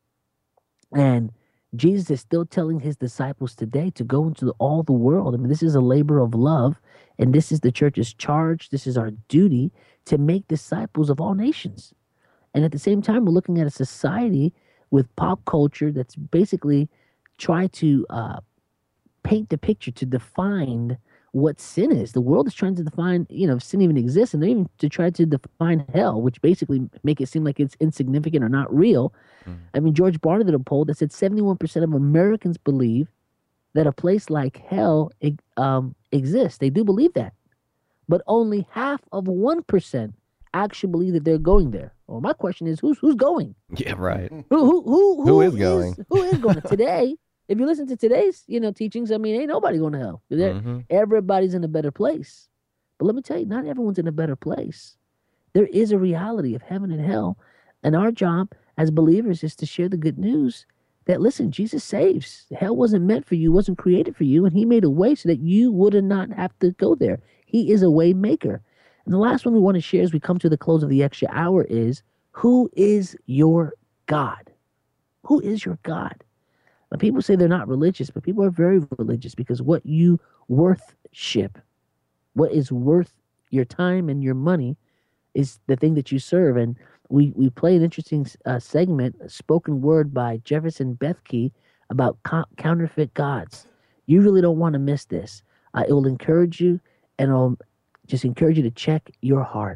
Speaker 2: And Jesus is still telling his disciples today to go into all the world. I mean, this is a labor of love, and this is the church's charge. This is our duty to make disciples of all nations. And at the same time, we're looking at a society with pop culture that's basically tried to paint the picture to define what sin is. The world is trying to define, if sin even exists, and they're even to try to define hell, which basically make it seem like it's insignificant or not real. I mean, George Barna did a poll that said 71% of Americans believe that a place like hell exists. They do believe that. But only half of 1% actually believe that they're going there. Well, my question is, who's going?
Speaker 3: Yeah, right.
Speaker 2: Who
Speaker 3: is going?
Speaker 2: Who is going? Today, if you listen to today's, teachings, I mean, ain't nobody going to hell. Everybody's in a better place. But let me tell you, not everyone's in a better place. There is a reality of heaven and hell. And our job as believers is to share the good news that, listen, Jesus saves. Hell wasn't meant for you, wasn't created for you, and he made a way so that you would not have to go there. He is a way maker. And the last one we want to share as we come to the close of the extra hour is, who is your God? Who is your God? Now, people say they're not religious, but people are very religious because what you worship, what is worth your time and your money, is the thing that you serve. And we play an interesting segment, a spoken word by Jefferson Bethke about counterfeit gods. You really don't want to miss this. It will encourage you, and it'll just encourage you to check your heart.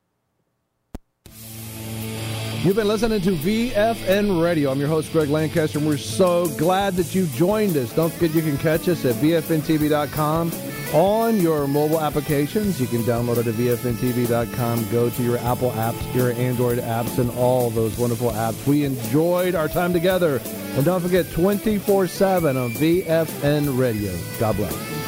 Speaker 1: You've been listening to VFN Radio. I'm your host, Greg Lancaster, and we're so glad that you joined us. Don't forget you can catch us at VFNTV.com on your mobile applications. You can download it at VFNTV.com. Go to your Apple apps, your Android apps, and all those wonderful apps. We enjoyed our time together. And don't forget, 24/7 on VFN Radio. God bless.